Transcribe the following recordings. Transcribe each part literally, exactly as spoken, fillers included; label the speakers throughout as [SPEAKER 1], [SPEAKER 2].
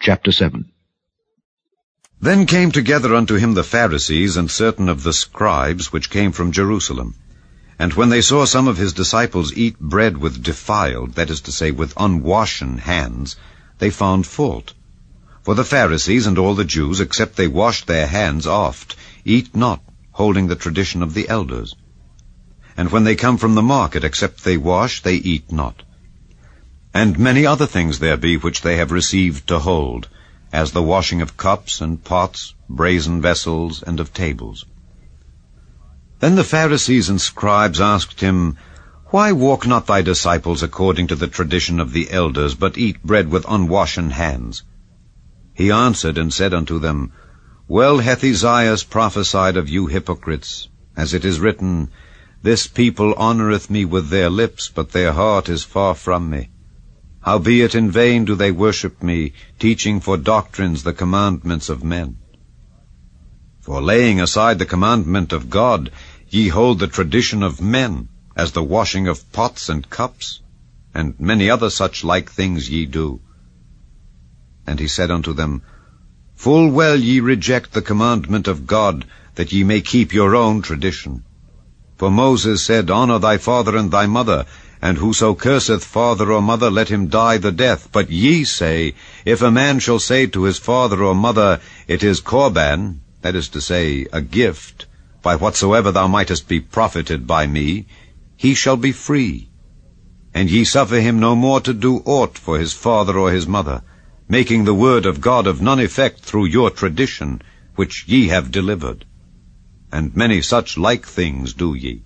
[SPEAKER 1] Chapter seven.
[SPEAKER 2] Then came together unto him the Pharisees and certain of the scribes which came from Jerusalem. And when they saw some of his disciples eat bread with defiled, that is to say, with unwashen hands, they found fault. For the Pharisees and all the Jews, except they wash their hands oft, eat not, holding the tradition of the elders. And when they come from the market, except they wash, they eat not. And many other things there be which they have received to hold, as the washing of cups and pots, brazen vessels, and of tables. Then the Pharisees and scribes asked him, Why walk not thy disciples according to the tradition of the elders, but eat bread with unwashen hands? He answered and said unto them, Well hath Esaias prophesied of you hypocrites, as it is written, This people honoureth me with their lips, but their heart is far from me. Howbeit in vain do they worship me, teaching for doctrines the commandments of men. For laying aside the commandment of God, ye hold the tradition of men, as the washing of pots and cups, and many other such like things ye do. And he said unto them, Full well ye reject the commandment of God, that ye may keep your own tradition. For Moses said, Honour thy father and thy mother, and whoso curseth father or mother, let him die the death. But ye say, If a man shall say to his father or mother, It is Korban, that is to say, a gift, by whatsoever thou mightest be profited by me, he shall be free. And ye suffer him no more to do aught for his father or his mother, making the word of God of none effect through your tradition, which ye have delivered. And many such like things do ye.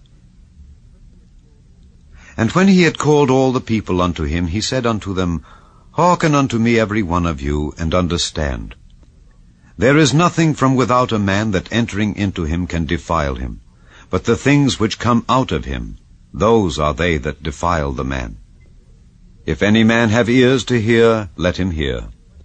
[SPEAKER 2] And when he had called all the people unto him, he said unto them, Hearken unto me every one of you, and understand. There is nothing from without a man that entering into him can defile him, but the things which come out of him, those are they that defile the man. If any man have ears to hear, let him hear.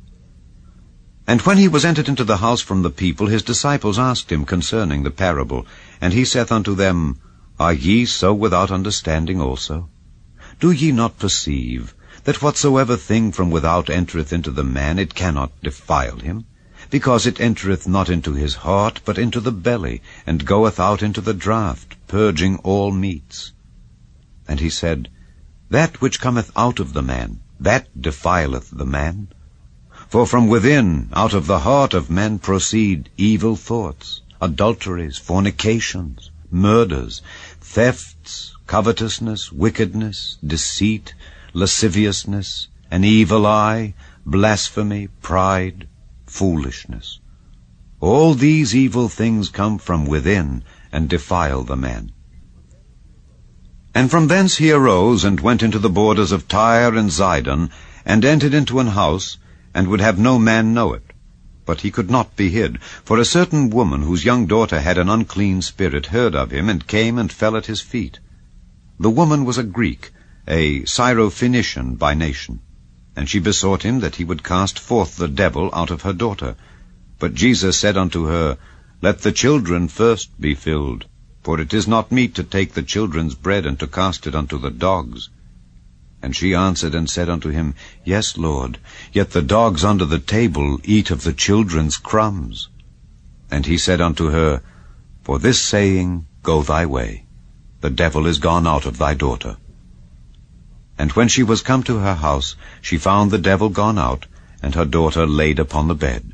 [SPEAKER 2] And when he was entered into the house from the people, his disciples asked him concerning the parable. And he saith unto them, Are ye so without understanding also? Do ye not perceive that whatsoever thing from without entereth into the man, it cannot defile him? Because it entereth not into his heart, but into the belly, and goeth out into the draught, purging all meats. And he said, That which cometh out of the man, that defileth the man. For from within, out of the heart of men proceed evil thoughts, adulteries, fornications, murders, thefts, covetousness, wickedness, deceit, lasciviousness, an evil eye, blasphemy, pride, foolishness. All these evil things come from within, and defile the man. And from thence he arose, and went into the borders of Tyre and Zidon, and entered into an house, and would have no man know it. But he could not be hid. For a certain woman, whose young daughter had an unclean spirit, heard of him, and came and fell at his feet. The woman was a Greek, a Syrophoenician by nation. And she besought him that he would cast forth the devil out of her daughter. But Jesus said unto her, Let the children first be filled, for it is not meet to take the children's bread, and to cast it unto the dogs. And she answered and said unto him, Yes, Lord, yet the dogs under the table eat of the children's crumbs. And he said unto her, For this saying, go thy way. The devil is gone out of thy daughter. And when she was come to her house, she found the devil gone out, and her daughter laid upon the bed.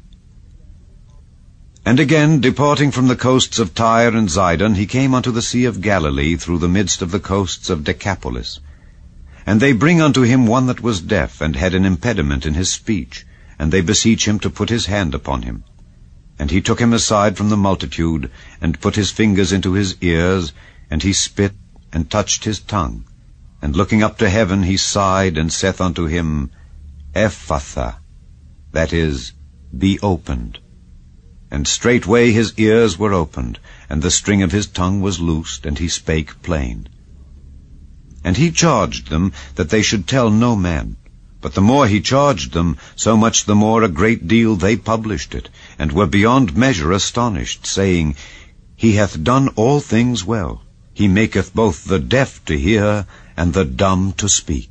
[SPEAKER 2] And again, departing from the coasts of Tyre and Zidon, he came unto the sea of Galilee through the midst of the coasts of Decapolis. And they bring unto him one that was deaf, and had an impediment in his speech, and they beseech him to put his hand upon him. And he took him aside from the multitude, and put his fingers into his ears, and he spit, and touched his tongue. And looking up to heaven, he sighed, and saith unto him, Ephphatha, that is, be opened. And straightway his ears were opened, and the string of his tongue was loosed, and he spake plain. And he charged them that they should tell no man. But the more he charged them, so much the more a great deal they published it, and were beyond measure astonished, saying, He hath done all things well. He maketh both the deaf to hear, and the dumb to speak.